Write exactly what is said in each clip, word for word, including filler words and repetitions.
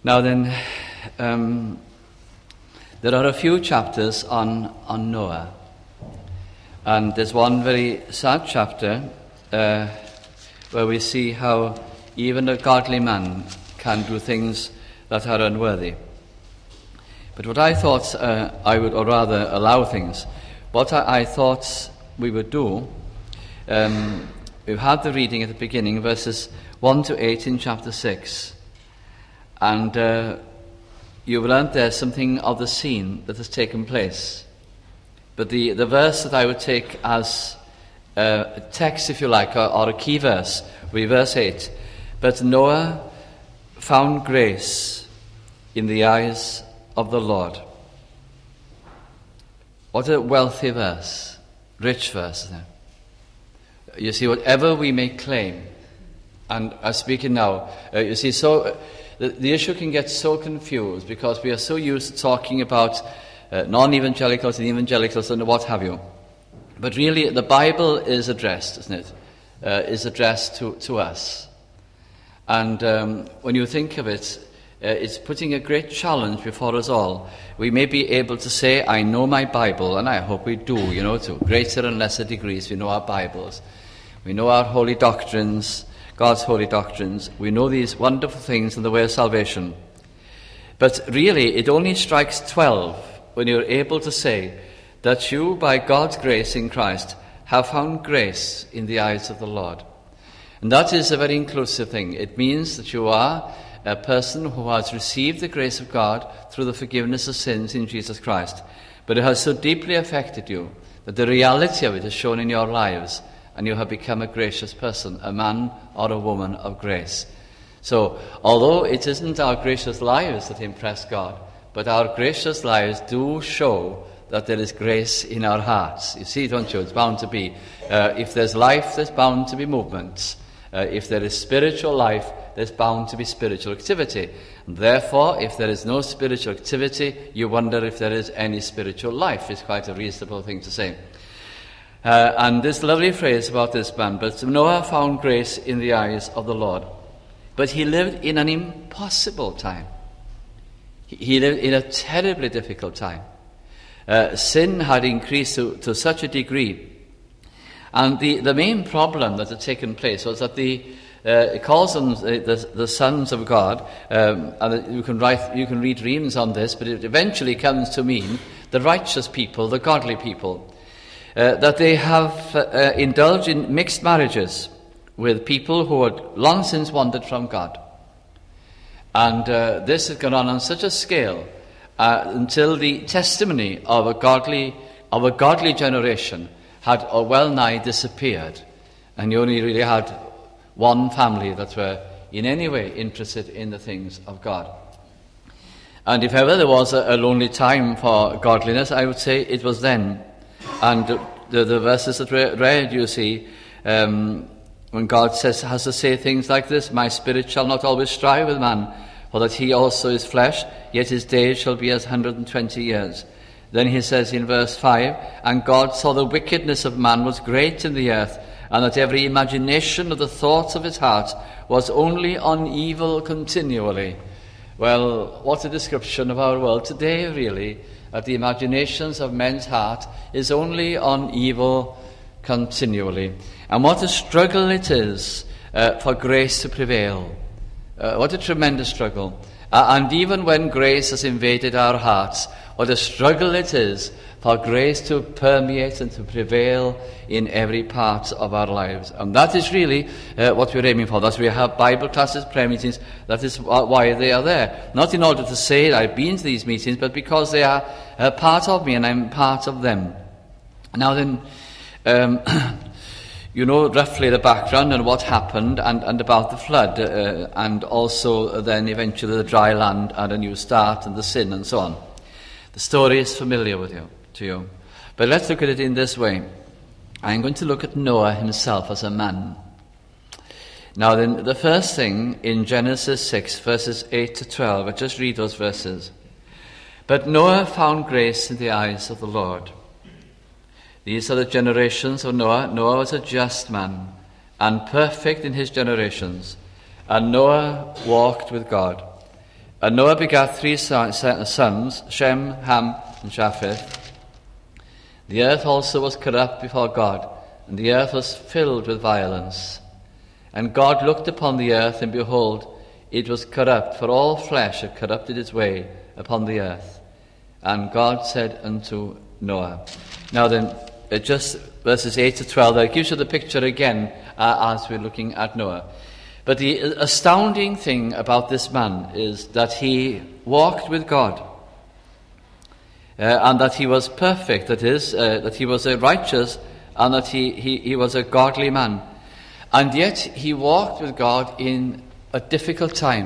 Now then, um, there are a few chapters on, on Noah. And there's one very sad chapter uh, where we see how even a godly man can do things that are unworthy. But what I thought uh, I would, or rather allow things, what I, I thought we would do, um, we've had the reading at the beginning, verses one to eight in chapter six. And uh, you've learnt there something of the scene that has taken place. But the, the verse that I would take as uh, a text, if you like, or, or a key verse, will be verse eight. But Noah found grace in the eyes of the Lord. What a wealthy verse, rich verse there. You see, whatever we may claim, and I'm speaking now, uh, you see, so uh, the, the issue can get so confused because we are so used to talking about uh, non-evangelicals and evangelicals and what have you. But really, the Bible is addressed, isn't it? Uh, is addressed to, to us. And um, when you think of it, uh, it's putting a great challenge before us all. We may be able to say, I know my Bible, and I hope we do, you know, to greater and lesser degrees. We know our Bibles. We know our holy doctrines, God's holy doctrines. We know these wonderful things in the way of salvation. But really, it only strikes twelve when you're able to say that you, by God's grace in Christ, have found grace in the eyes of the Lord. And that is a very inclusive thing. It means that you are a person who has received the grace of God through the forgiveness of sins in Jesus Christ. But it has so deeply affected you that the reality of it is shown in your lives, and you have become a gracious person, a man or a woman of grace. So, although it isn't our gracious lives that impress God, but our gracious lives do show that there is grace in our hearts. You see, don't you? It's bound to be. Uh, if there's life, there's bound to be movement. Uh, if there is spiritual life, there's bound to be spiritual activity. And therefore, if there is no spiritual activity, you wonder if there is any spiritual life. It's quite a reasonable thing to say. Uh, and this lovely phrase about this man, but Noah found grace in the eyes of the Lord. But he lived in an impossible time. He, he lived in a terribly difficult time. Uh, sin had increased to, to such a degree. And the, the main problem that had taken place was that the uh, it calls them the, the, the sons of God, um, and you can write, you can read reams on this, but it eventually comes to mean the righteous people, the godly people, uh, that they have uh, indulged in mixed marriages with people who had long since wandered from God. And uh, this has gone on on such a scale uh, until the testimony of a godly of a godly generation had uh, well nigh disappeared, and you only really had one family that were in any way interested in the things of God. And if ever there was a, a lonely time for godliness, I would say it was then. And the, the verses that we read, you see, um, when God says, has to say things like this, my spirit shall not always strive with man, for that he also is flesh, yet his days shall be as one hundred and twenty years. Then he says in verse five, and God saw the wickedness of man was great in the earth, and that every imagination of the thoughts of his heart was only on evil continually. Well, what a description of our world today, really, that the imaginations of men's heart is only on evil continually. And what a struggle it is uh, for grace to prevail. Uh, what a tremendous struggle. Uh, and even when grace has invaded our hearts, what a struggle it is for grace to permeate and to prevail in every part of our lives. And that is really uh, what we're aiming for. That's why we have Bible classes, prayer meetings. That is why they are there. Not in order to say I've been to these meetings, but because they are a part of me and I'm part of them. Now then, um, you know roughly the background and what happened and, and about the flood, uh, and also then eventually the dry land and a new start and the sin and so on. The story is familiar with you, to you. But let's look at it in this way. I'm going to look at Noah himself as a man. Now then, the first thing in Genesis six, verses eight to twelve, I just read those verses. But Noah found grace in the eyes of the Lord. These are the generations of Noah. Noah was a just man and perfect in his generations. And Noah walked with God. And Noah begat three sons, Shem, Ham, and Japheth. The earth also was corrupt before God, and the earth was filled with violence. And God looked upon the earth, and behold, it was corrupt, for all flesh had corrupted its way upon the earth. And God said unto Noah. Now then, uh, just verses eight to twelve, that gives you the picture again uh, as we're looking at Noah. But the astounding thing about this man is that he walked with God, uh, and that he was perfect, that is, uh, that he was a righteous, and that he, he, he was a godly man. And yet he walked with God in a difficult time.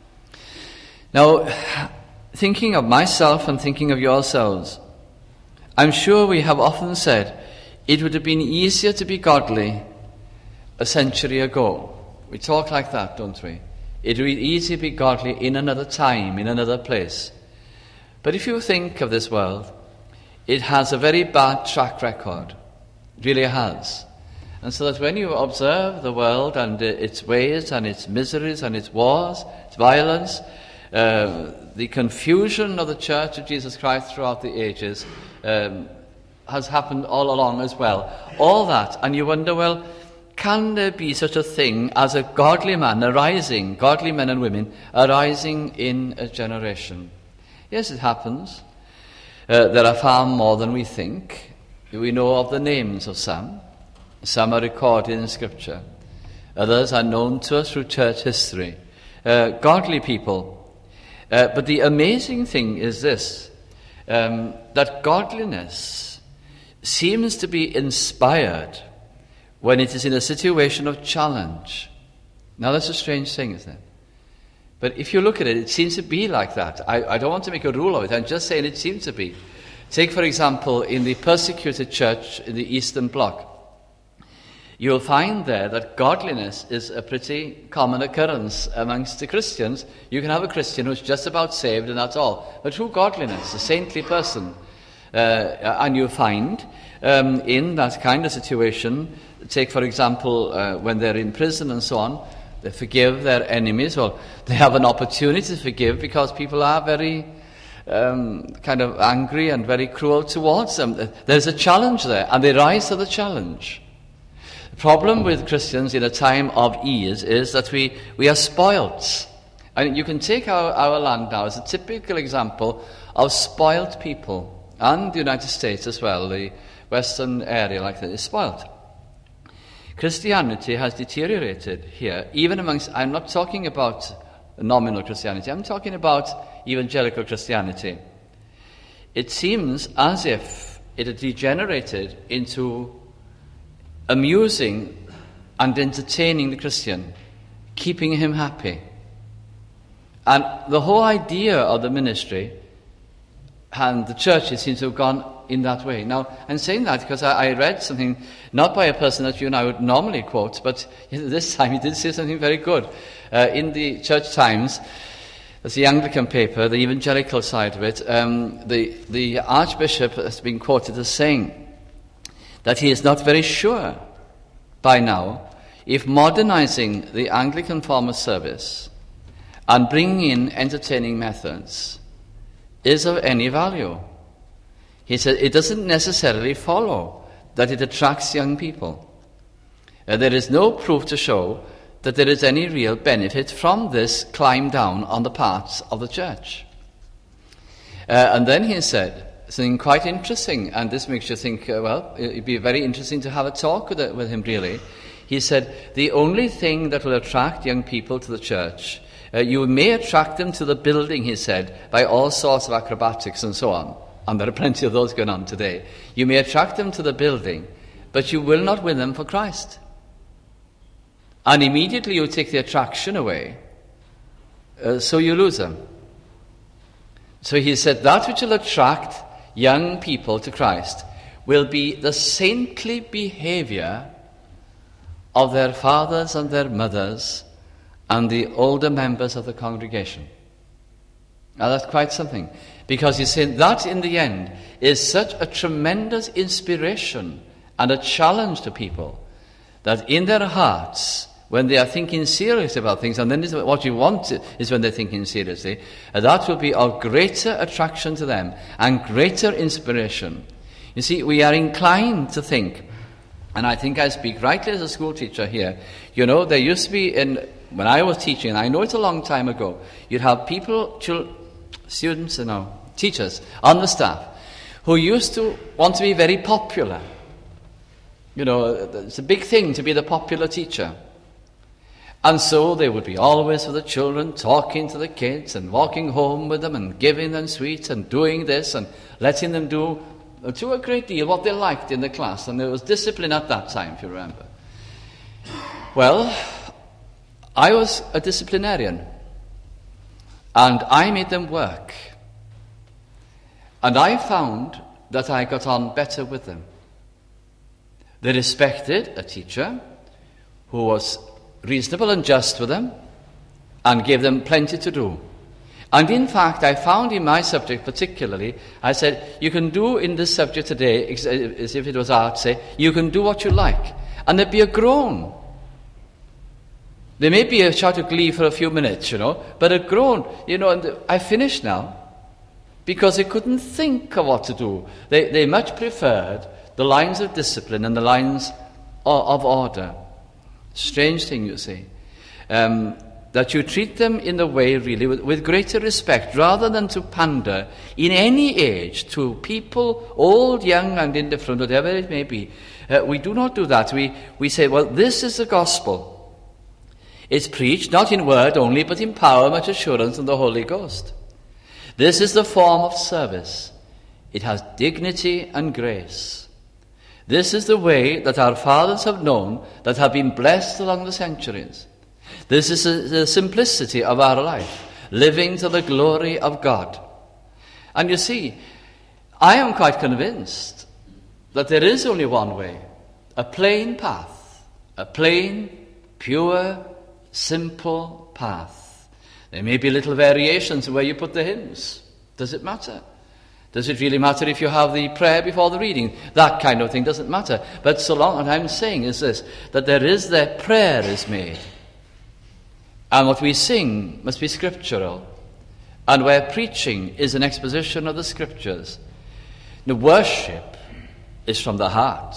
Now, thinking of myself and thinking of yourselves, I'm sure we have often said it would have been easier to be godly a century ago. We talk like that, don't we? It would be easy to be godly in another time, in another place. But if you think of this world, it has a very bad track record. It really has. And so that when you observe the world and its ways and its miseries and its wars, its violence, uh, the confusion of the Church of Jesus Christ throughout the ages um, has happened all along as well. All that, and you wonder, well, can there be such a thing as a godly man arising, godly men and women arising in a generation? Yes, it happens. Uh, there are far more than we think. We know of the names of some. Some are recorded in Scripture. Others are known to us through church history. Uh, godly people. Uh, but the amazing thing is this, um, that godliness seems to be inspired when it is in a situation of challenge. Now that's a strange thing, isn't it? But if you look at it, it seems to be like that. I, I don't want to make a rule of it, I'm just saying it seems to be. Take, for example, in the persecuted church in the Eastern Bloc, you'll find there that godliness is a pretty common occurrence amongst the Christians. You can have a Christian who's just about saved and that's all. But true godliness, a saintly person, uh, and you find um, in that kind of situation, take for example uh, when they're in prison and so on, they forgive their enemies, or they have an opportunity to forgive because people are very um, kind of angry and very cruel towards them. There's a challenge there, and they rise to the challenge. The problem with Christians in a time of ease is that we, we are spoilt. And you can take our, our land now as a typical example of spoilt people, and the United States as well, the western area like that is spoilt. Christianity has deteriorated here, even amongst, I'm not talking about nominal Christianity, I'm talking about evangelical Christianity. It seems as if it had degenerated into amusing and entertaining the Christian, keeping him happy. And the whole idea of the ministry and the churches seems to have gone in that way. Now, I'm saying that because I, I read something, not by a person that you and I would normally quote, but this time he did say something very good. Uh, in the Church Times, it's the Anglican paper, the evangelical side of it, um, the, the Archbishop has been quoted as saying that he is not very sure by now if modernizing the Anglican form of service and bringing in entertaining methods is of any value. He said it doesn't necessarily follow that it attracts young people. Uh, there is no proof to show that there is any real benefit from this climb down on the parts of the church. Uh, and then he said something quite interesting, and this makes you think, uh, well, it'd be very interesting to have a talk with, it, with him, really. He said, the only thing that will attract young people to the church, uh, you may attract them to the building, he said, by all sorts of acrobatics and so on. And there are plenty of those going on today. You may attract them to the building, but you will not win them for Christ. And immediately you take the attraction away, uh, so you lose them. So he said that which will attract young people to Christ will be the saintly behavior of their fathers and their mothers and the older members of the congregation. Now that's quite something, because he's saying that in the end is such a tremendous inspiration and a challenge to people that in their hearts when they are thinking seriously about things, and then this, what you want is when they're thinking seriously, uh, that will be of greater attraction to them and greater inspiration. You see, we are inclined to think, and I think I speak rightly as a school teacher here, you know, there used to be, in when I was teaching, and I know it's a long time ago, you'd have people, children, students, you know, teachers on the staff, who used to want to be very popular. You know, it's a big thing to be the popular teacher. And so they would be always with the children, talking to the kids and walking home with them and giving them sweets and doing this and letting them do, to a great deal, what they liked in the class. And there was discipline at that time, if you remember. Well, I was a disciplinarian, and I made them work. And I found that I got on better with them. They respected a teacher who was reasonable and just with them and gave them plenty to do. And in fact, I found in my subject particularly, I said, you can do in this subject today, as if it was art, say, you can do what you like. And there'd be a groan. There may be a shout of glee for a few minutes, you know, but a groan, you know, and I finished now because they couldn't think of what to do. They, they much preferred the lines of discipline and the lines of, of order. Strange thing, you see, um, that you treat them in the way really with, with greater respect, rather than to pander in any age to people, old, young, and indifferent, whatever it may be. Uh, we do not do that. We we say, well, this is the gospel. It's preached not in word only, but in power, much assurance, and the Holy Ghost. This is the form of service. It has dignity and grace. This is the way that our fathers have known, that have been blessed along the centuries. This is the simplicity of our life, living to the glory of God. And you see, I am quite convinced that there is only one way, a plain path, a plain, pure, simple path. There may be little variations in where you put the hymns. Does it matter? Does it really matter if you have the prayer before the reading? That kind of thing doesn't matter. But so long, what I'm saying is this, that there is the prayer is made. And what we sing must be scriptural. And where preaching is an exposition of the scriptures. The worship is from the heart.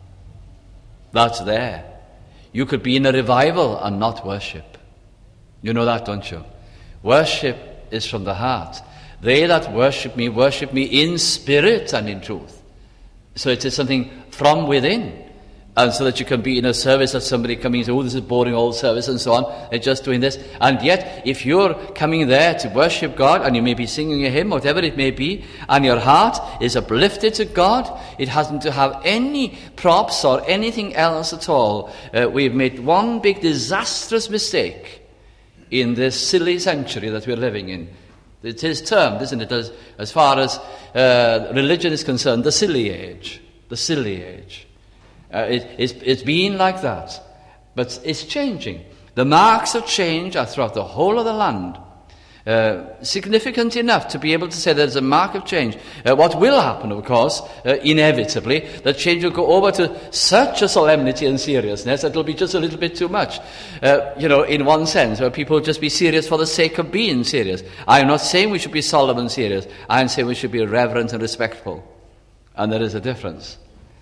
That's there. You could be in a revival and not worship. You know that, don't you? Worship is from the heart. They that worship me, worship me in spirit and in truth. So it is something from within. And so that you can be in a service that somebody coming and say, oh, this is boring old service and so on. They're just doing this. And yet, if you're coming there to worship God, and you may be singing a hymn, whatever it may be, and your heart is uplifted to God, it hasn't to have any props or anything else at all. Uh, we've made one big disastrous mistake in this silly century that we're living in. It is termed, isn't it, as, as far as uh, religion is concerned, the silly age. The silly age. Uh, it, it's, it's been like that. But it's changing. The marks of change are throughout the whole of the land. Uh, significant enough to be able to say there's a mark of change. Uh, what will happen, of course, uh, inevitably, that change will go over to such a solemnity and seriousness that it'll be just a little bit too much. Uh, you know, in one sense, where people will just be serious for the sake of being serious. I'm not saying we should be solemn and serious. I'm saying we should be reverent and respectful. And there is a difference.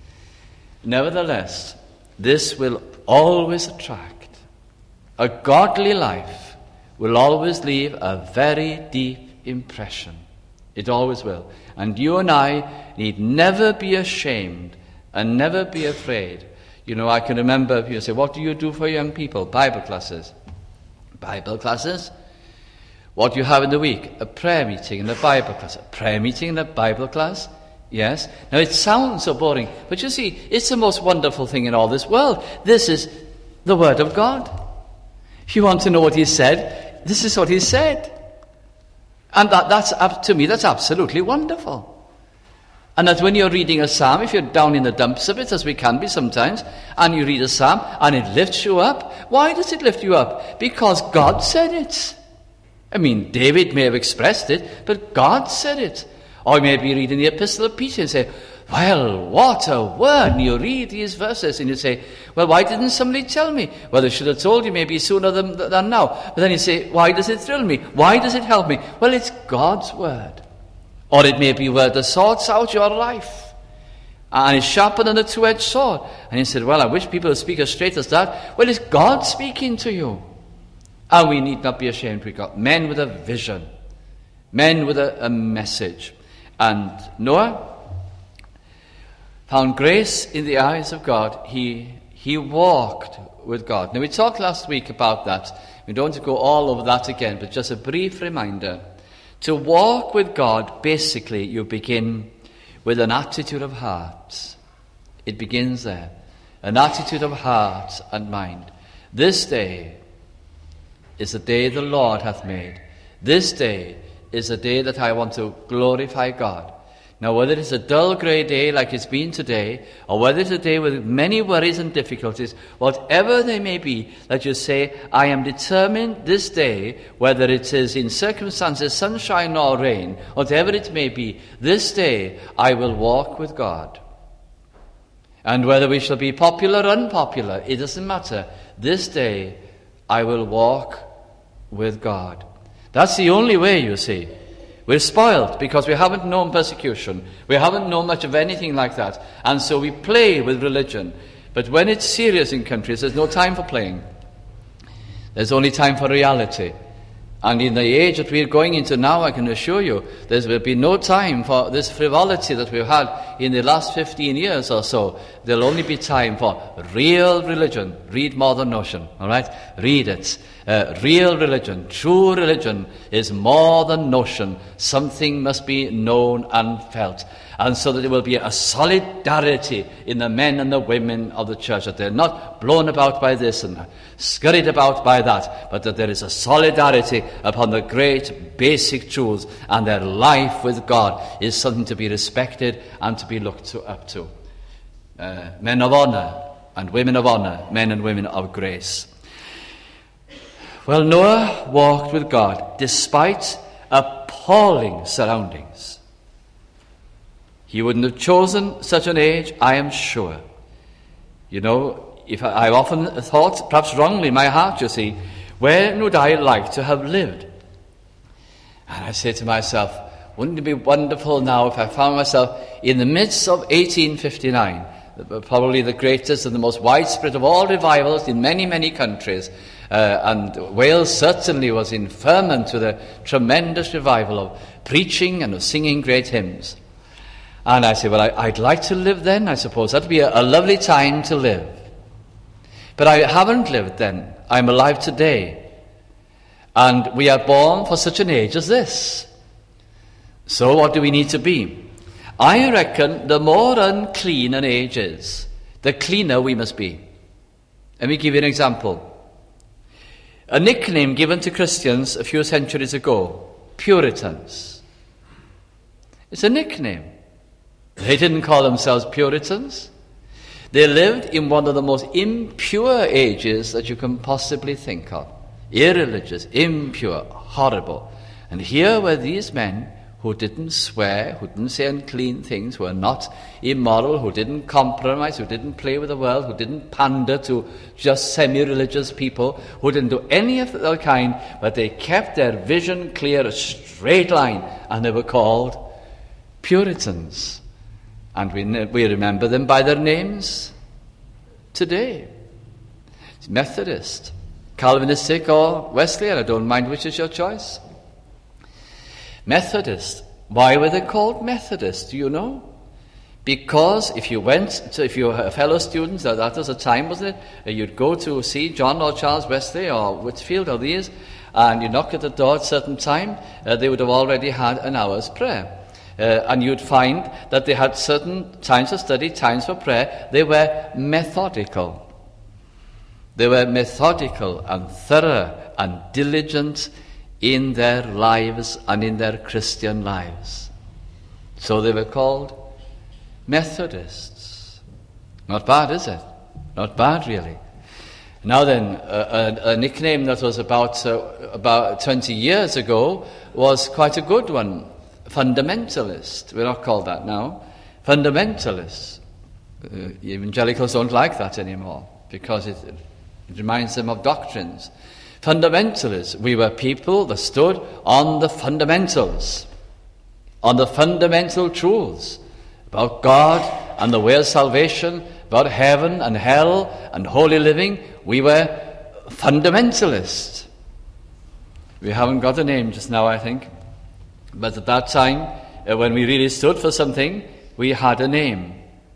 Nevertheless, this will always attract. A godly life will always leave a very deep impression. It always will. And you and I need never be ashamed and never be afraid. You know, I can remember people say, what do you do for young people? Bible classes. Bible classes? What do you have in the week? A prayer meeting and a Bible class. A prayer meeting and a Bible class? Yes. Now it sounds so boring, but you see, it's the most wonderful thing in all this world. This is the Word of God. If you want to know what He said, this is what He said. And that, that's up to me, that's absolutely wonderful. And that when you're reading a psalm, if you're down in the dumps of it, as we can be sometimes, and you read a psalm, and it lifts you up, why does it lift you up? Because God said it. I mean, David may have expressed it, but God said it. Or you may be reading the Epistle of Peter and say, Well, what a word! And you read these verses and you say, well, why didn't somebody tell me? Well, they should have told you maybe sooner than, than now. But then you say, why does it thrill me? Why does it help me? Well, it's God's word. Or it may be a word that sorts out your life and is sharper than a two-edged sword. And you said, well, I wish people would speak as straight as that. Well, it's God speaking to you. And we need not be ashamed. We've got men with a vision, men with a, a message. And Noah found grace in the eyes of God. He he walked with God. Now, we talked last week about that. We don't want to go all over that again, but just a brief reminder. To walk with God, basically, you begin with an attitude of heart. It begins there. An attitude of heart and mind. This day is the day the Lord hath made. This day is the day that I want to glorify God. Now, whether it's a dull grey day like it's been today, or whether it's a day with many worries and difficulties, whatever they may be, that you say, I am determined this day, whether it is in circumstances, sunshine or rain, whatever it may be, this day I will walk with God. And whether we shall be popular or unpopular, it doesn't matter. This day I will walk with God. That's the only way, you see. We're spoiled because we haven't known persecution. We haven't known much of anything like that. And so we play with religion. But when it's serious in countries, there's no time for playing. There's only time for reality. And in the age that we're going into now, I can assure you, there will be no time for this frivolity that we've had in the last fifteen years or so. There'll only be time for real religion. Read Modern Notion, all right? Read it. Uh, real religion, true religion is more than notion. Something must be known and felt. And so that there will be a solidarity in the men and the women of the church, that they're not blown about by this and scurried about by that, but that there is a solidarity upon the great basic truths, and their life with God is something to be respected and to be looked to, up to. Uh, men of honor and women of honor, men and women of grace. Well, Noah walked with God despite appalling surroundings. He wouldn't have chosen such an age, I am sure. You know, if I, I've often thought, perhaps wrongly in my heart, you see, where would I like to have lived? And I say to myself, wouldn't it be wonderful now if I found myself in the midst of eighteen fifty-nine, probably the greatest and the most widespread of all revivals in many, many countries. Uh, and Wales certainly was in ferment to the tremendous revival of preaching and of singing great hymns. And I say, well, I, I'd like to live then, I suppose. That'd be a, a lovely time to live. But I haven't lived then. I'm alive today. And we are born for such an age as this. So what do we need to be? I reckon the more unclean an age is, the cleaner we must be. Let me give you an example. A nickname given to Christians a few centuries ago, Puritans. It's a nickname. They didn't call themselves Puritans. They lived in one of the most impure ages that you can possibly think of. Irreligious, impure, horrible. And here were these men who didn't swear, who didn't say unclean things, who were not immoral, who didn't compromise, who didn't play with the world, who didn't pander to just semi-religious people, who didn't do any of that kind, but they kept their vision clear, a straight line, and they were called Puritans. And we, we remember them by their names today. Methodist, Calvinistic or Wesleyan, I don't mind which is your choice. Methodist. Why were they called Methodist? Do you know? Because if you went to, if you were a fellow student, that, that was a time, wasn't it? You'd go to see John or Charles Wesley or Whitfield or these, and you knock at the door at a certain time, uh, they would have already had an hour's prayer. Uh, and you'd find that they had certain times for study, times for prayer. They were methodical. They were methodical and thorough and diligent in their lives and in their Christian lives. So they were called Methodists. Not bad, is it? Not bad, really. Now then, uh, a, a nickname that was about uh, about twenty years ago was quite a good one. Fundamentalist. We're not called that now. fundamentalists. Uh, evangelicals don't like that anymore because it, it reminds them of doctrines. Fundamentalists. We were people that stood on the fundamentals, on the fundamental truths about God and the way of salvation, about heaven and hell and holy living. We were fundamentalists. We haven't got a name just now, I think. But at that time, uh, when we really stood for something, we had a name.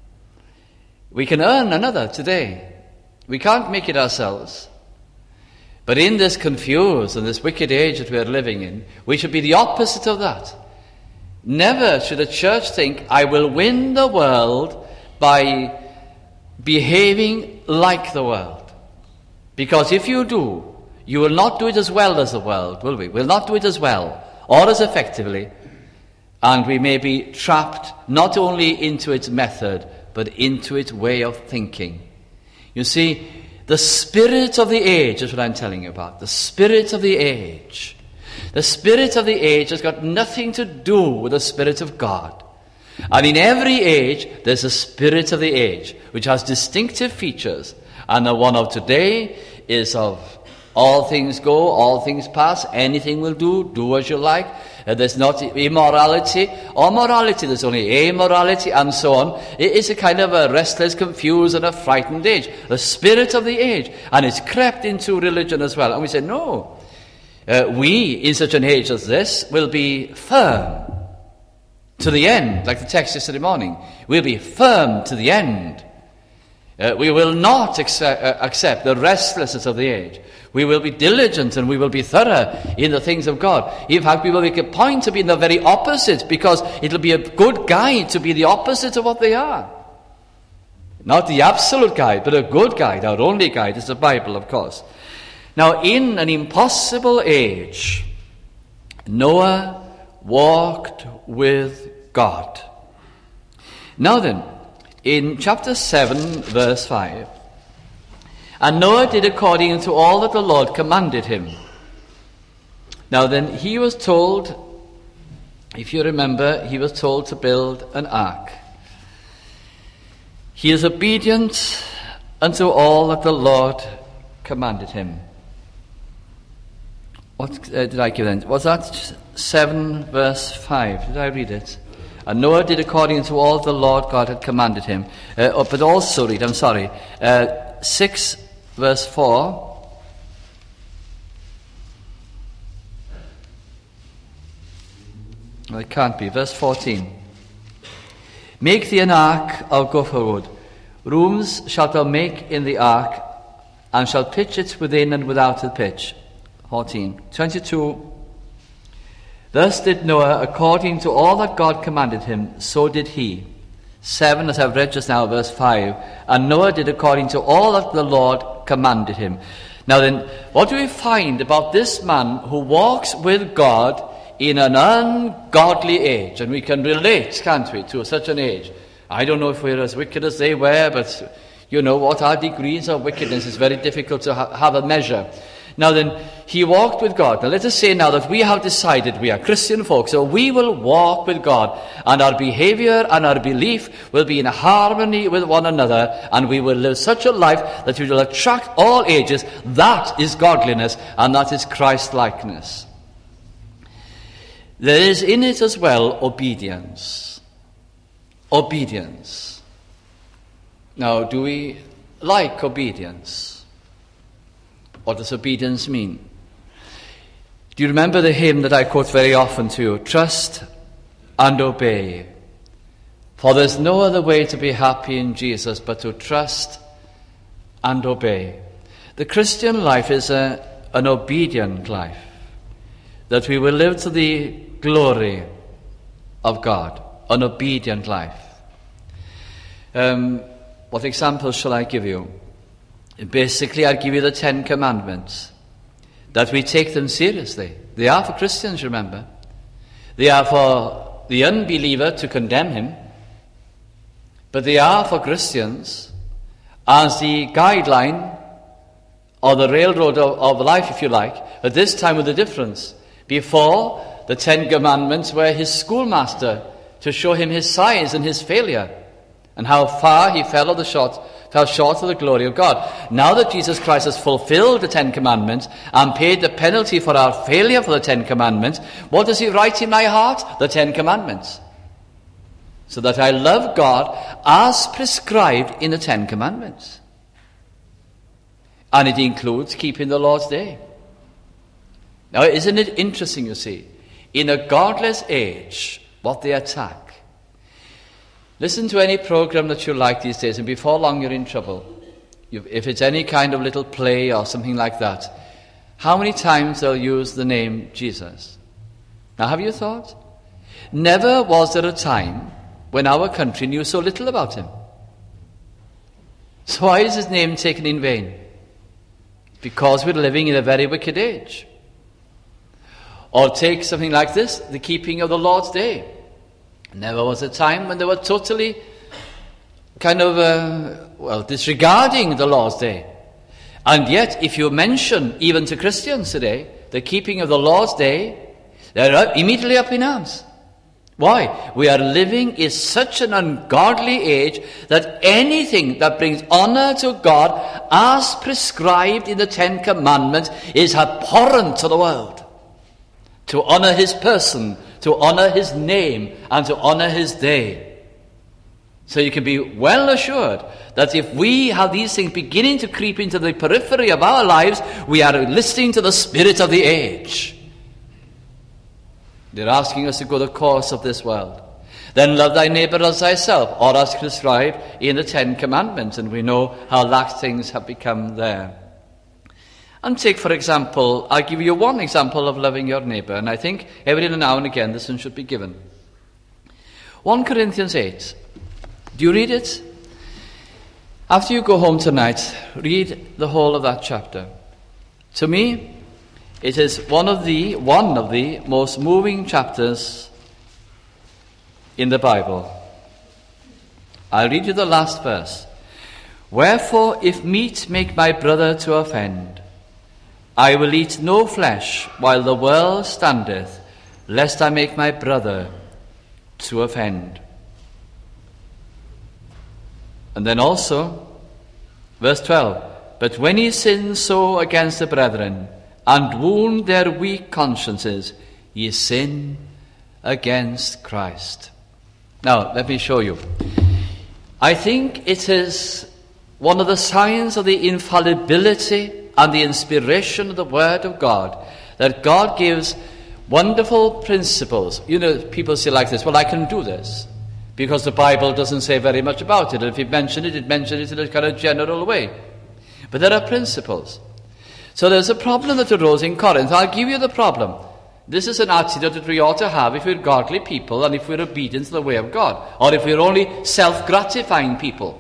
We can earn another today. We can't make it ourselves. But in this confused and this wicked age that we are living in, we should be the opposite of that. Never should a church think, I will win the world by behaving like the world. Because if you do, you will not do it as well as the world, will we? We'll not do it as well or as effectively. And we may be trapped not only into its method, but into its way of thinking. You see, the spirit of the age is what I'm telling you about. The spirit of the age. The spirit of the age has got nothing to do with the Spirit of God. And in every age, there's a spirit of the age, which has distinctive features. And the one of today is of all things go, all things pass, anything will do, do as you like. Uh, there's not immorality or morality, there's only amorality and so on. It is a kind of a restless, confused and a frightened age. The spirit of the age. And it's crept into religion as well. And we say, no. Uh, we, in such an age as this, will be firm to the end, like the text yesterday morning. We'll be firm to the end. Uh, we will not accept, uh, accept the restlessness of the age. We will be diligent and we will be thorough in the things of God. In fact, we will make a point to be in the very opposite, because it'll be a good guide to be the opposite of what they are. Not the absolute guide, but a good guide. Our only guide is the Bible, of course. Now, in an impossible age, Noah walked with God. Now then, in chapter seven, verse five, and Noah did according to all that the Lord commanded him. Now then, he was told, if you remember, he was told to build an ark. He is obedient unto all that the Lord commanded him. What uh, did I give then? Was that seven verse five? Did I read it? And Noah did according to all the Lord God had commanded him. Uh, oh, but also read, I'm sorry, uh, six verse four. Well, it can't be. Verse fourteen. Make thee an ark of gopher wood. Rooms shalt thou make in the ark, and shalt pitch it within and without the pitch. fourteen. twenty-two. Thus did Noah according to all that God commanded him, so did he. seven, as I've read just now, verse five. And Noah did according to all that the Lord commanded him. Now then, what do we find about this man who walks with God in an ungodly age? And we can relate, can't we, to such an age. I don't know if we're as wicked as they were, but you know what our degrees of wickedness is very difficult to ha- have a measure. Now then, he walked with God. Now let us say now that we have decided we are Christian folk, so we will walk with God, and our behavior and our belief will be in harmony with one another, and we will live such a life that we will attract all ages. That is godliness, and that is Christ-likeness. There is in it as well obedience. Obedience. Now, do we like obedience? What does obedience mean? Do you remember the hymn that I quote very often to you? Trust and obey. For there's no other way to be happy in Jesus but to trust and obey. The Christian life is a, an obedient life, that we will live to the glory of God, an obedient life. Um, what examples shall I give you? Basically, I'll give you the Ten Commandments, that we take them seriously. They are for Christians, remember. They are for the unbeliever to condemn him, but they are for Christians as the guideline or the railroad of, of life, if you like, at this time with a difference. Before, the Ten Commandments were his schoolmaster to show him his size and his failure, and how far he fell of the short, fell short of the glory of God. Now that Jesus Christ has fulfilled the Ten Commandments and paid the penalty for our failure for the Ten Commandments, what does he write in my heart? The Ten Commandments. So that I love God as prescribed in the Ten Commandments. And it includes keeping the Lord's Day. Now, isn't it interesting, you see, in a godless age, what they attack. Listen to any program that you like these days, and before long you're in trouble. You've, if it's any kind of little play or something like that, how many times they'll use the name Jesus? Now, have you thought? Never was there a time when our country knew so little about him. So why is his name taken in vain? Because we're living in a very wicked age. Or take something like this, the keeping of the Lord's Day. Never was a time when they were totally kind of, uh, well, disregarding the Lord's Day. And yet, if you mention, even to Christians today, the keeping of the Lord's Day, they're immediately up in arms. Why? We are living in such an ungodly age that anything that brings honor to God as prescribed in the Ten Commandments is abhorrent to the world. To honor his person, to honor his name, and to honor his day. So you can be well assured that if we have these things beginning to creep into the periphery of our lives, we are listening to the spirit of the age. They're asking us to go the course of this world. Then love thy neighbor as thyself, or as prescribed in the Ten Commandments. And we know how lax things have become there. And take, for example, I'll give you one example of loving your neighbor, and I think every now and again this one should be given. First Corinthians eight. Do you read it? After you go home tonight, read the whole of that chapter. To me, it is one of the one of the most moving chapters in the Bible. I'll read you the last verse. Wherefore, if meat make my brother to offend, I will eat no flesh while the world standeth, lest I make my brother to offend. And then also, verse twelve, but when ye sin so against the brethren, and wound their weak consciences, ye sin against Christ. Now, let me show you. I think it is one of the signs of the infallibility and the inspiration of the Word of God, that God gives wonderful principles. You know, people say like this, well, I can do this, because the Bible doesn't say very much about it, and if it mentioned it, it mentioned it in a kind of general way. But there are principles. So there's a problem that arose in Corinth. I'll give you the problem. This is an attitude that we ought to have if we're godly people, and if we're obedient to the way of God, or if we're only self-gratifying people.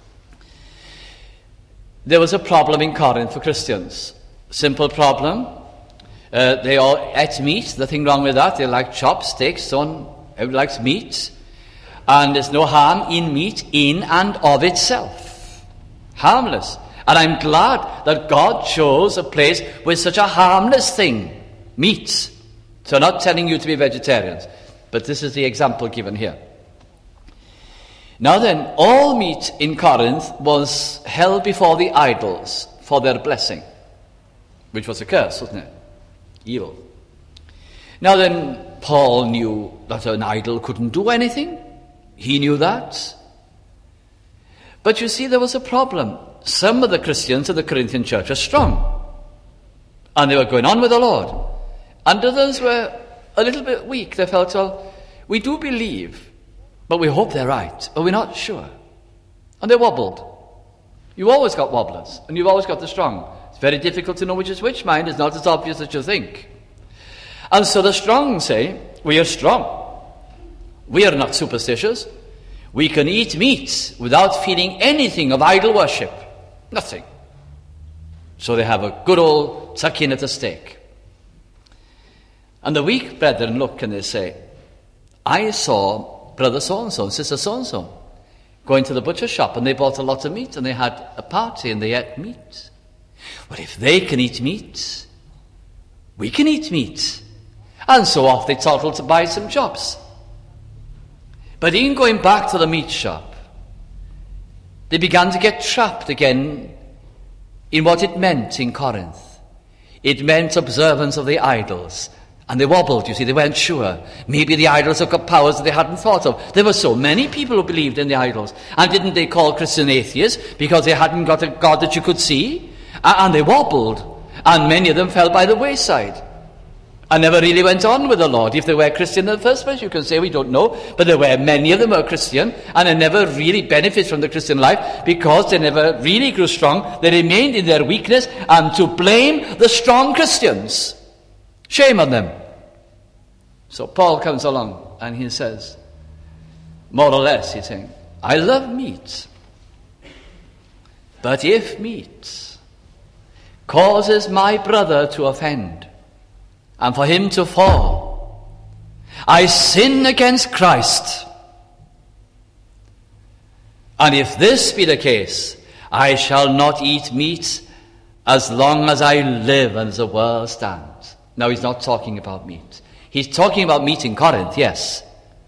There was a problem in Corinth for Christians. Simple problem. Uh, they all ate meat. Nothing wrong with that. They like chops, steaks, so on. Everybody likes meat. And there's no harm in meat in and of itself. Harmless. And I'm glad that God chose a place with such a harmless thing. Meat. So I'm not telling you to be vegetarians. But this is the example given here. Now then, all meat in Corinth was held before the idols for their blessing, which was a curse, wasn't it? Evil. Now then, Paul knew that an idol couldn't do anything. He knew that. But you see, there was a problem. Some of the Christians of the Corinthian church were strong, and they were going on with the Lord. And others were a little bit weak. They felt, well, we do believe, but we hope they're right, but we're not sure. And they wobbled. You've always got wobblers, and you've always got the strong. It's very difficult to know which is which. Mind is not as obvious as you think. And so the strong say, we are strong. We are not superstitious. We can eat meat without feeling anything of idol worship. Nothing. So they have a good old tuck in at the steak. And the weak brethren look and they say, I saw brother so-and-so and sister so-and-so going to the butcher shop, and they bought a lot of meat, and they had a party, and they ate meat. Well, if they can eat meat, we can eat meat. And so off they toddled to buy some chops. But in going back to the meat shop, they began to get trapped again in what it meant in Corinth. It meant observance of the idols. And they wobbled, you see, they weren't sure. Maybe the idols have got powers that they hadn't thought of. There were so many people who believed in the idols. And didn't they call Christian atheists because they hadn't got a God that you could see? And they wobbled. And many of them fell by the wayside. And never really went on with the Lord. If they were Christian in the first place, you can say we don't know. But there were many of them who were Christian. And they never really benefited from the Christian life because they never really grew strong. They remained in their weakness. And to blame the strong Christians. Shame on them. So Paul comes along and he says, more or less, he's saying, I love meat. But if meat causes my brother to offend and for him to fall, I sin against Christ. And if this be the case, I shall not eat meat as long as I live and the world stands. Now, he's not talking about meat. He's talking about meat in Corinth, yes.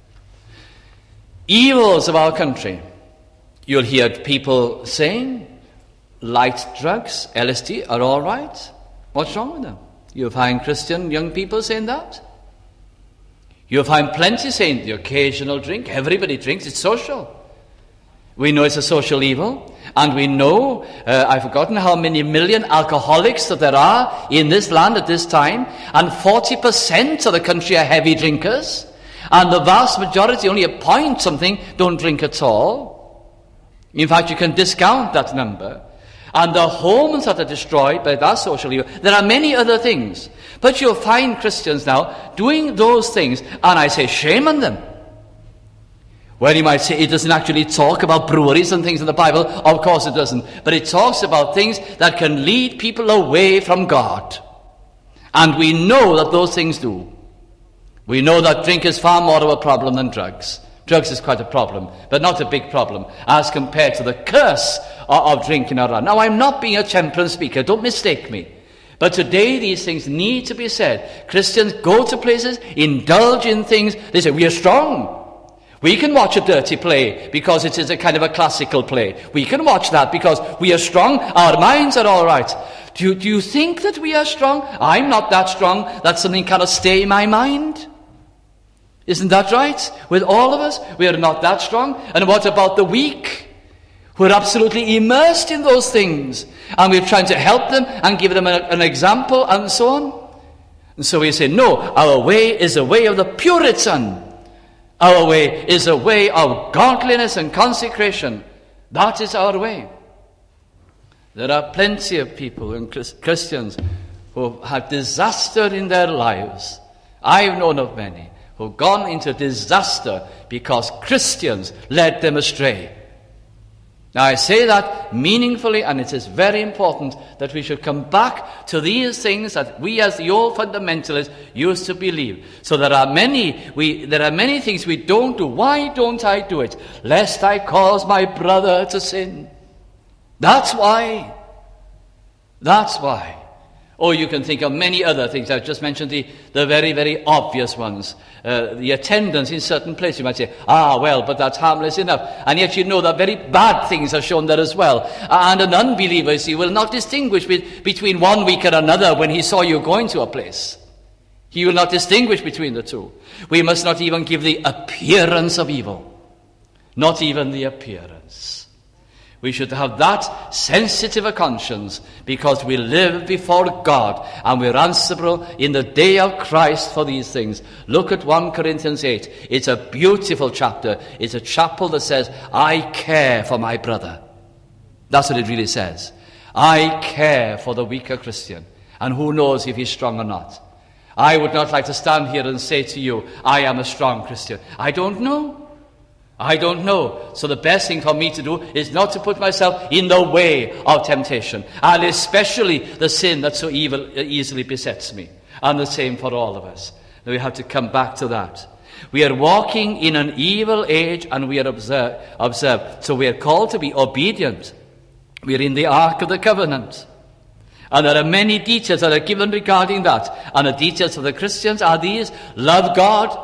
Evils of our country. You'll hear people saying light drugs, L S D, are all right. What's wrong with them? You'll find Christian young people saying that. You'll find plenty saying the occasional drink. Everybody drinks. It's social. We know it's a social evil. And we know, uh, I've forgotten how many million alcoholics that there are in this land at this time. And forty percent of the country are heavy drinkers. And the vast majority, only a point something, don't drink at all. In fact, you can discount that number. And the homes that are destroyed by that social evil. There are many other things. But you'll find Christians now doing those things. And I say, shame on them. Well, you might say it doesn't actually talk about breweries and things in the Bible. Of course it doesn't. But it talks about things that can lead people away from God. And we know that those things do. We know that drink is far more of a problem than drugs. Drugs is quite a problem, but not a big problem as compared to the curse of, of drinking around. Now, I'm not being a temperance speaker. Don't mistake me. But today these things need to be said. Christians go to places, indulge in things. They say, we are strong. We can watch a dirty play because it is a kind of a classical play. We can watch that because we are strong. Our minds are all right. Do you, do you think that we are strong? I'm not that strong that something cannot stay in my mind. Isn't that right? With all of us, we are not that strong. And what about the weak? Who are absolutely immersed in those things. And we're trying to help them and give them a, an example and so on. And so we say, no, our way is a way of the Puritan. Our way is a way of godliness and consecration. That is our way. There are plenty of people and Christians who have had disaster in their lives. I've known of many who have gone into disaster because Christians led them astray. Now I say that meaningfully, and it is very important that we should come back to these things that we as the old fundamentalists used to believe. So there are many, we, there are many things we don't do. Why don't I do it? Lest I cause my brother to sin. That's why. That's why. Or you can think of many other things. I've just mentioned the, the very, very obvious ones. Uh, the attendance in certain places. You might say, ah, well, but that's harmless enough. And yet you know that very bad things are shown there as well. And an unbeliever, you see, will not distinguish with, between one week and another when he saw you going to a place. He will not distinguish between the two. We must not even give the appearance of evil. Not even the appearance. We should have that sensitive a conscience because we live before God and we're answerable in the day of Christ for these things. Look at First Corinthians eight. It's a beautiful chapter. It's a chapter that says, I care for my brother. That's what it really says. I care for the weaker Christian. And who knows if he's strong or not. I would not like to stand here and say to you, I am a strong Christian. I don't know. I don't know. So the best thing for me to do is not to put myself in the way of temptation. And especially the sin that so evil easily besets me. And the same for all of us. We have to come back to that. We are walking in an evil age and we are observed. observed. So we are called to be obedient. We are in the Ark of the Covenant. And there are many details that are given regarding that. And the details of the Christians are these. Love God.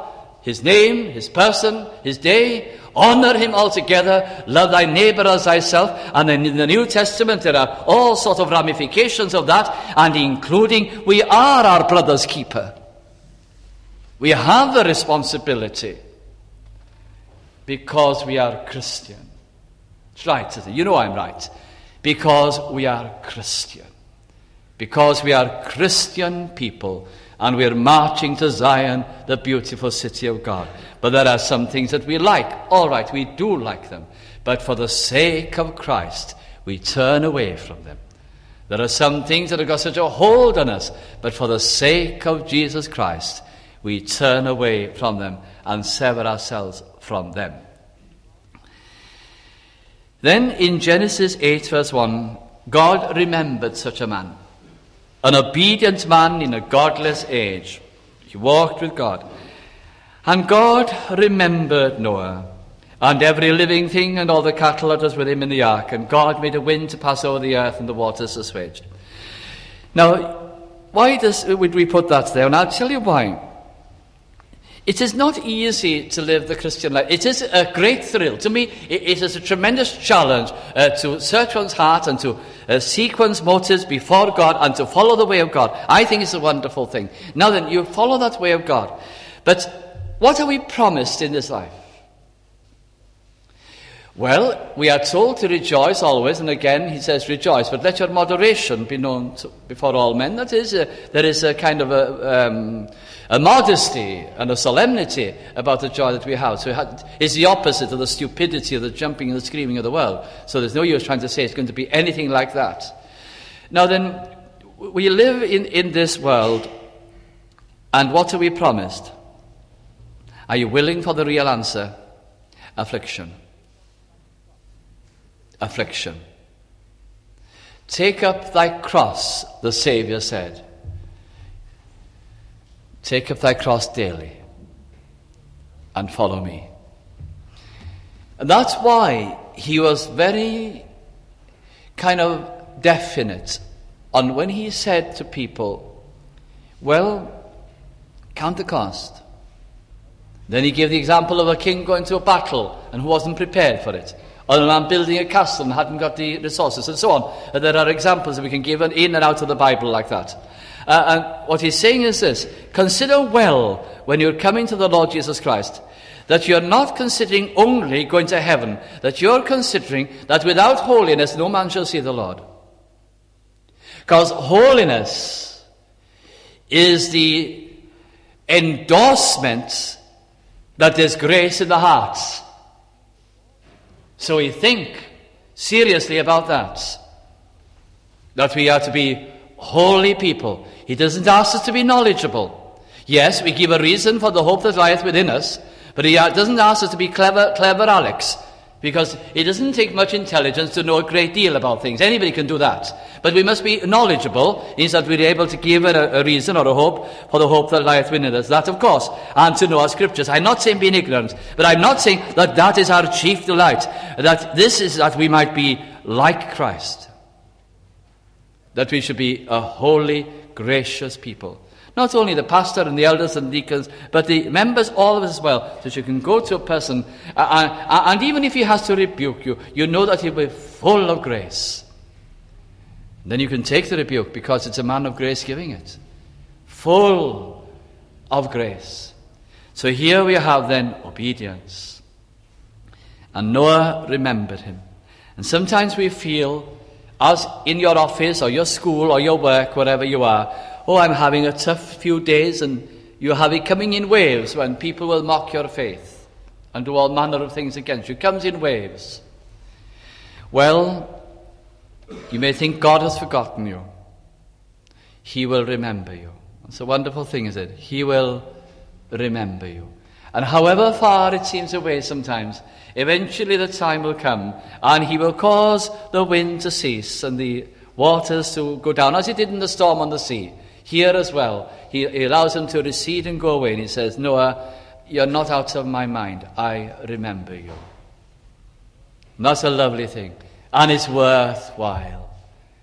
his name, his person, his day. Honor him altogether. Love thy neighbor as thyself. And then in the New Testament there are all sorts of ramifications of that, and including we are our brother's keeper. We have a responsibility because we are Christian. It's right, isn't it? You know I'm right. Because we are Christian. Because we are Christian people, and we are marching to Zion, the beautiful city of God. But there are some things that we like. All right, we do like them. But for the sake of Christ, we turn away from them. There are some things that have got such a hold on us, but for the sake of Jesus Christ, we turn away from them and sever ourselves from them. Then in Genesis eight verse one, God remembered such a man. An obedient man in a godless age. He walked with God. And God remembered Noah, and every living thing, and all the cattle that was with him in the ark. And God made a wind to pass over the earth, and the waters assuaged. Now, why does, would we put that there? And I'll tell you why. It is not easy to live the Christian life. It is a great thrill. To me, it, it is a tremendous challenge uh, to search one's heart and to uh, seek one's motives before God and to follow the way of God. I think it's a wonderful thing. Now then, you follow that way of God. But what are we promised in this life? Well, we are told to rejoice always, and again he says rejoice, but let your moderation be known to, before all men. That is, a, there is a kind of a, um, a modesty and a solemnity about the joy that we have. So it's the opposite of the stupidity of the jumping and the screaming of the world. So there's no use trying to say it's going to be anything like that. Now then, we live in, in this world, and what are we promised? Are you willing for the real answer? Affliction. Affliction. Take up thy cross, the Saviour said. Take up thy cross daily and follow me. And that's why he was very kind of definite on when he said to people, well, count the cost. Then he gave the example of a king going to a battle and who wasn't prepared for it. Or a man building a castle and hadn't got the resources, and so on. And there are examples that we can give in and out of the Bible like that. Uh, and what he's saying is this: consider well, when you're coming to the Lord Jesus Christ, that you're not considering only going to heaven, that you're considering that without holiness no man shall see the Lord. Because holiness is the endorsement that there's grace in the hearts. So we think seriously about that, that we are to be holy people. He doesn't ask us to be knowledgeable. Yes, we give a reason for the hope that lieth within us, but he doesn't ask us to be clever, clever Alex, because it doesn't take much intelligence to know a great deal about things. Anybody can do that. But we must be knowledgeable, means that we're able to give a, a reason or a hope for the hope that lieth within us. That, of course, and to know our scriptures. I'm not saying being ignorant, but I'm not saying that that is our chief delight. That this is that we might be like Christ. That we should be a holy, gracious people. Not only the pastor and the elders and deacons, but the members, all of us as well. So you can go to a person, uh, uh, and even if he has to rebuke you, you know that he'll be full of grace. Then you can take the rebuke because it's a man of grace giving it. Full of grace. So here we have then obedience. And Noah remembered him. And sometimes we feel, as in your office or your school or your work, wherever you are, oh, I'm having a tough few days, and you have it coming in waves when people will mock your faith and do all manner of things against you. It comes in waves. Well, you may think God has forgotten you. He will remember you. It's a wonderful thing, is it? He will remember you. And however far it seems away sometimes, eventually the time will come, and he will cause the wind to cease and the waters to go down, as he did in the storm on the sea. Here as well, he, he allows them to recede and go away, and he says, Noah, you're not out of my mind. I remember you. And that's a lovely thing, and it's worthwhile.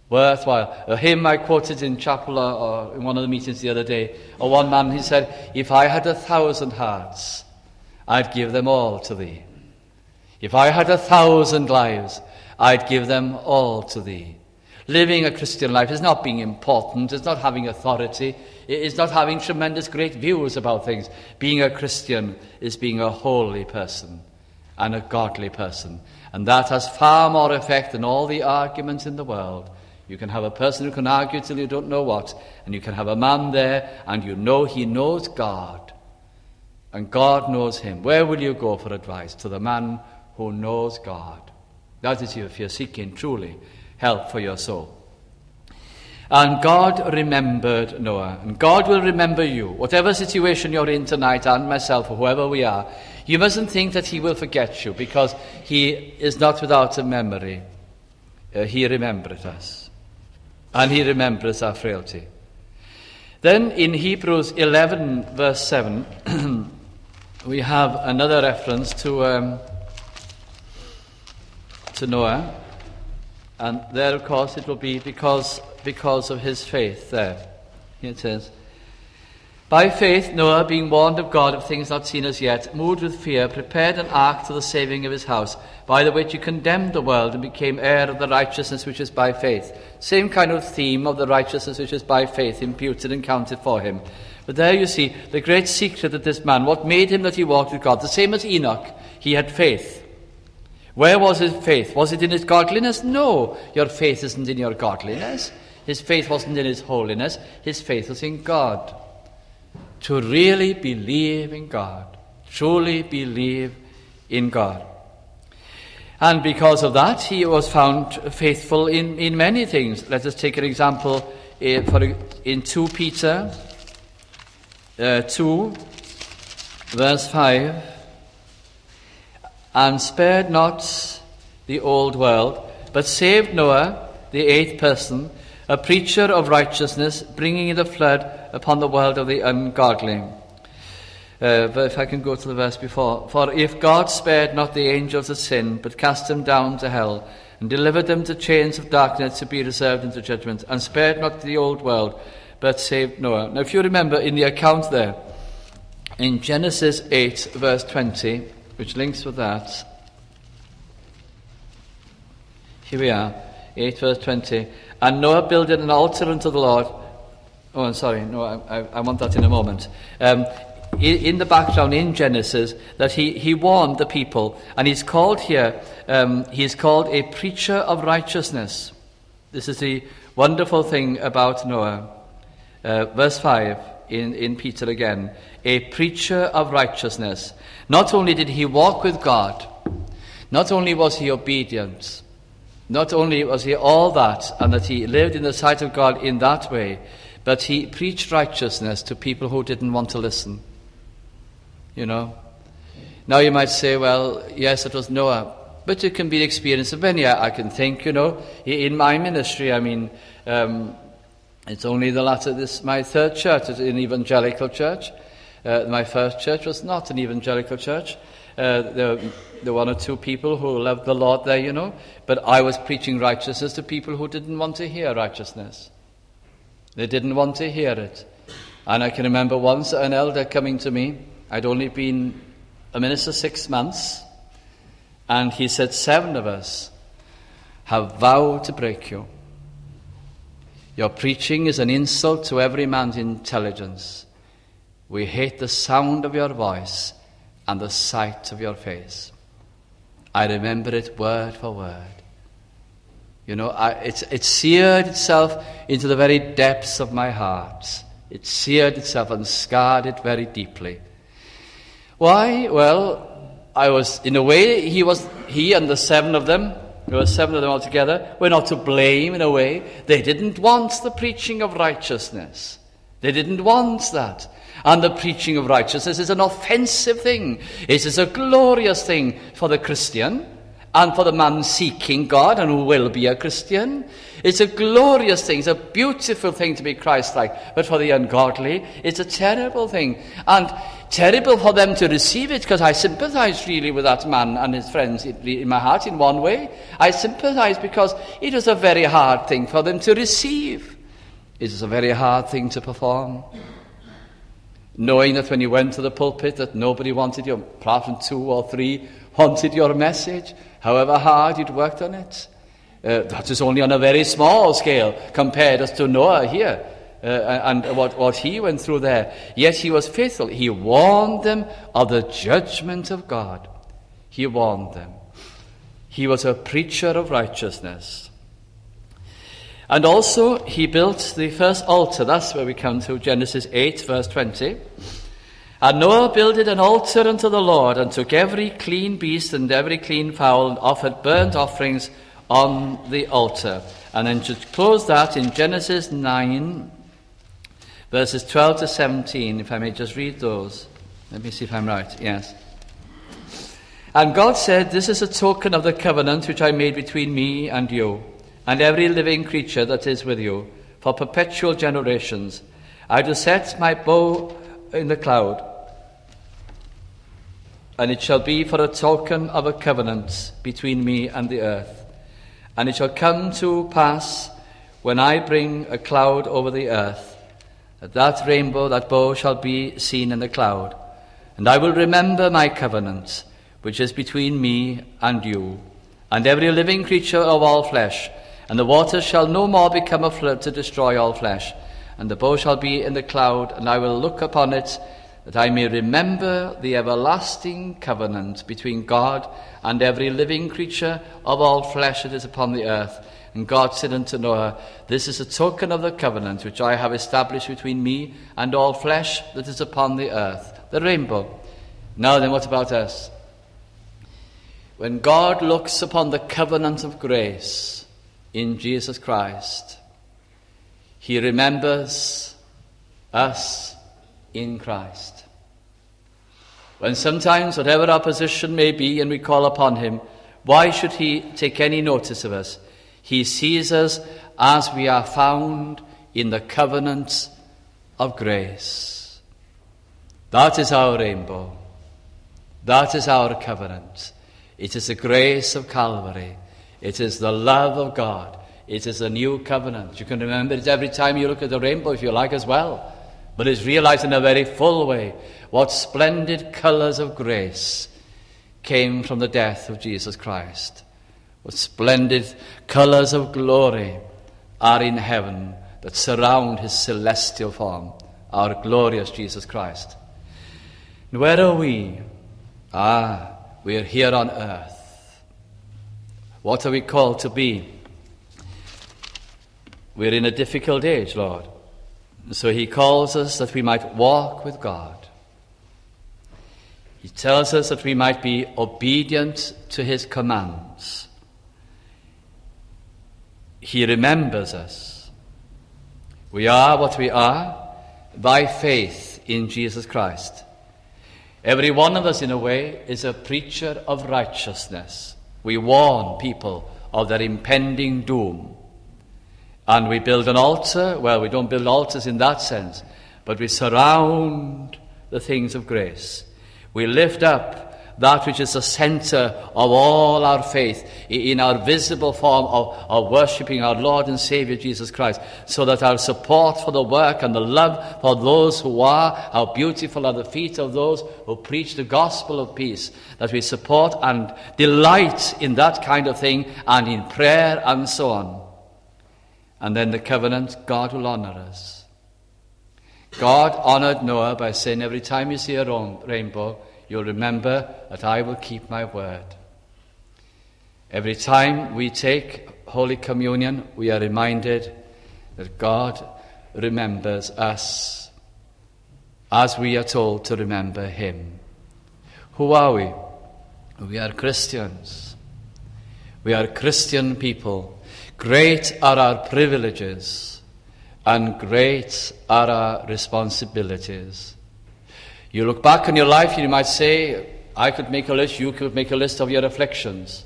Worthwhile. A hymn I quoted in chapel or, or in one of the meetings the other day, or one man, he said, if I had a thousand hearts, I'd give them all to thee. If I had a thousand lives, I'd give them all to thee. Living a Christian life is not being important, it's not having authority, it's not having tremendous great views about things. Being a Christian is being a holy person and a godly person. And that has far more effect than all the arguments in the world. You can have a person who can argue till you don't know what, and you can have a man there and you know he knows God, and God knows him. Where will you go for advice? To the man who knows God. That is you if you're seeking truly help for your soul. And God remembered Noah, and God will remember you. Whatever situation you're in tonight, and myself, or whoever we are, you mustn't think that he will forget you, because he is not without a memory. Uh, he remembered us. And he remembers our frailty. Then in Hebrews eleven, verse seven, we have another reference to um, to Noah. And there, of course, it will be because, because of his faith there. Here it says, by faith Noah, being warned of God of things not seen as yet, moved with fear, prepared an ark to the saving of his house, by the which he condemned the world and became heir of the righteousness which is by faith. Same kind of theme of the righteousness which is by faith, imputed and counted for him. But there you see the great secret of this man, what made him that he walked with God. The same as Enoch, he had faith. Where was his faith? Was it in his godliness? No, your faith isn't in your godliness. His faith wasn't in his holiness. His faith was in God. To really believe in God, truly believe in God. And because of that, he was found faithful in, in many things. Let us take an example uh, for, in Second Peter uh, two, verse five. And spared not the old world, but saved Noah, the eighth person, a preacher of righteousness, bringing in the flood upon the world of the ungodly. Uh, but if I can go to the verse before. For if God spared not the angels of sin, but cast them down to hell, and delivered them to chains of darkness to be reserved unto judgment, and spared not the old world, but saved Noah. Now if you remember in the account there, in Genesis eight, verse twenty, which links with that, here we are, eight, verse twenty. And Noah builded an altar unto the Lord. Oh, I'm sorry, no, I, I, I want that in a moment. Um, in, in the background in Genesis, that he, he warned the people, and he's called here, um, he's called a preacher of righteousness. This is the wonderful thing about Noah. Uh, verse five, in, in Peter again, a preacher of righteousness. Not only did he walk with God, not only was he obedient, not only was he all that, and that he lived in the sight of God in that way, but he preached righteousness to people who didn't want to listen. You know? Now you might say, well, yes, it was Noah, but it can be the experience of many. I, I can think, you know, in my ministry, I mean, um, it's only the latter, this, my third church is an evangelical church. Uh, my first church was not an evangelical church. Uh, there, there were one or two people who loved the Lord there, you know, but I was preaching righteousness to people who didn't want to hear righteousness. They didn't want to hear it. And I can remember once an elder coming to me. I'd only been a minister six months, and he said, seven of us have vowed to break you. Your preaching is an insult to every man's intelligence. We hate the sound of your voice and the sight of your face. I remember it word for word. You know, I, it's, it seared itself into the very depths of my heart. It seared itself and scarred it very deeply. Why? Well, I was, in a way, he was, he and the seven of them, there were seven of them altogether, were not to blame in a way. They didn't want the preaching of righteousness. They didn't want that. And the preaching of righteousness is an offensive thing. It is a glorious thing for the Christian, and for the man seeking God and who will be a Christian. It's a glorious thing. It's a beautiful thing to be Christ-like. But for the ungodly, it's a terrible thing. And terrible for them to receive it, because I sympathize really with that man and his friends in my heart in one way. I sympathize because it was a very hard thing for them to receive. It is a very hard thing to perform. Knowing that when you went to the pulpit that nobody wanted you, apart from two or three, wanted your message, however hard you'd worked on it. Uh, that is only on a very small scale compared as to Noah here uh, and what, what he went through there. Yet he was faithful. He warned them of the judgment of God. He warned them. He was a preacher of righteousness. And also he built the first altar. That's where we come to Genesis eight, verse twenty. And Noah builded an altar unto the Lord, and took every clean beast and every clean fowl, and offered burnt offerings on the altar. And then to close that in Genesis nine, verses twelve to seventeen, if I may just read those. Let me see if I'm right. Yes. And God said, This is a token of the covenant which I made between me and you, and every living creature that is with you, for perpetual generations. I do set my bow in the cloud, and it shall be for a token of a covenant between me and the earth. And it shall come to pass, when I bring a cloud over the earth, that that rainbow, that bow, shall be seen in the cloud. And I will remember my covenant, which is between me and you, and every living creature of all flesh. And the waters shall no more become a flood to destroy all flesh. And the bow shall be in the cloud, and I will look upon it, that I may remember the everlasting covenant between God and every living creature of all flesh that is upon the earth. And God said unto Noah, This is a token of the covenant which I have established between me and all flesh that is upon the earth. The rainbow. Now then, what about us? When God looks upon the covenant of grace in Jesus Christ, he remembers us in Christ. When sometimes, whatever our position may be, and we call upon him, why should he take any notice of us? He sees us as we are found in the covenant of grace. That is our rainbow. That is our covenant. It is the grace of Calvary. It is the love of God. It is a new covenant. You can remember it every time you look at the rainbow, if you like, as well. But it's realized in a very full way what splendid colors of grace came from the death of Jesus Christ. What splendid colors of glory are in heaven that surround his celestial form, our glorious Jesus Christ. And where are we? Ah, we are here on earth. What are we called to be? We're in a difficult age, Lord. So he calls us that we might walk with God. He tells us that we might be obedient to his commands. He remembers us. We are what we are by faith in Jesus Christ. Every one of us, in a way, is a preacher of righteousness. We warn people of their impending doom. And we build an altar. Well, we don't build altars in that sense, but we surround the things of grace. We lift up that which is the center of all our faith in our visible form of, of worshipping our Lord and Savior Jesus Christ, so that our support for the work and the love for those who are, how beautiful are the feet of those who preach the gospel of peace, that we support and delight in that kind of thing and in prayer and so on. And then the covenant, God will honor us. God honored Noah by saying, every time you see a rainbow, you'll remember that I will keep my word. Every time we take Holy Communion, we are reminded that God remembers us as we are told to remember him. Who are we? We are Christians. We are Christian people. Great are our privileges, and great are our responsibilities. You look back on your life, you might say, I could make a list, you could make a list of your afflictions.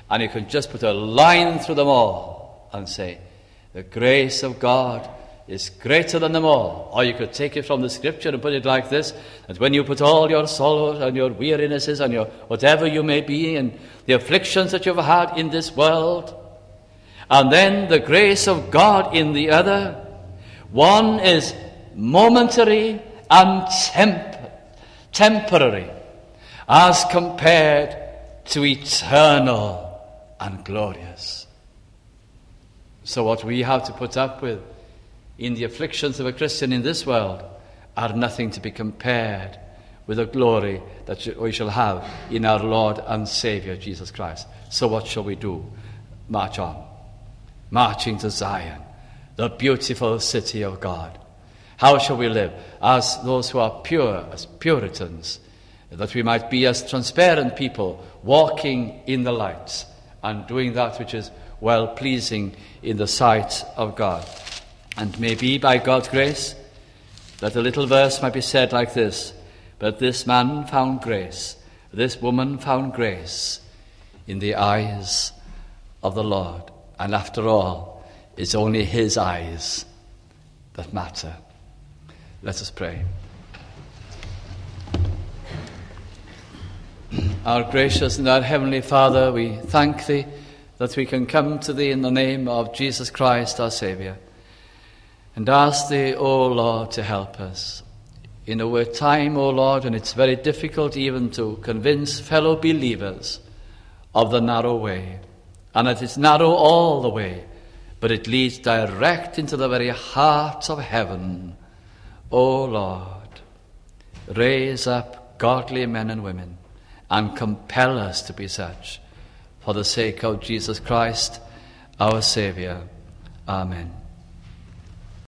And you can just put a line through them all and say, the grace of God is greater than them all. Or you could take it from the scripture and put it like this, that when you put all your sorrows and your wearinesses and your whatever you may be and the afflictions that you've had in this world, and then the grace of God in the other, one is momentary and temp- temporary as compared to eternal and glorious. So what we have to put up with in the afflictions of a Christian in this world are nothing to be compared with the glory that we shall have in our Lord and Saviour Jesus Christ. So what shall we do? March on. Marching to Zion, the beautiful city of God. How shall we live? As those who are pure, as Puritans, that we might be as transparent people, walking in the light and doing that which is well-pleasing in the sight of God. And maybe by God's grace, that a little verse might be said like this: but this man found grace, this woman found grace in the eyes of the Lord. And after all, it's only his eyes that matter. Let us pray. Our gracious and our heavenly Father, we thank thee that we can come to thee in the name of Jesus Christ, our Saviour, and ask thee, O Lord, to help us. In a time, O Lord, and it's very difficult even to convince fellow believers of the narrow way. And it is narrow all the way, but it leads direct into the very heart of heaven. O Lord, raise up godly men and women and compel us to be such, for the sake of Jesus Christ, our Saviour. Amen.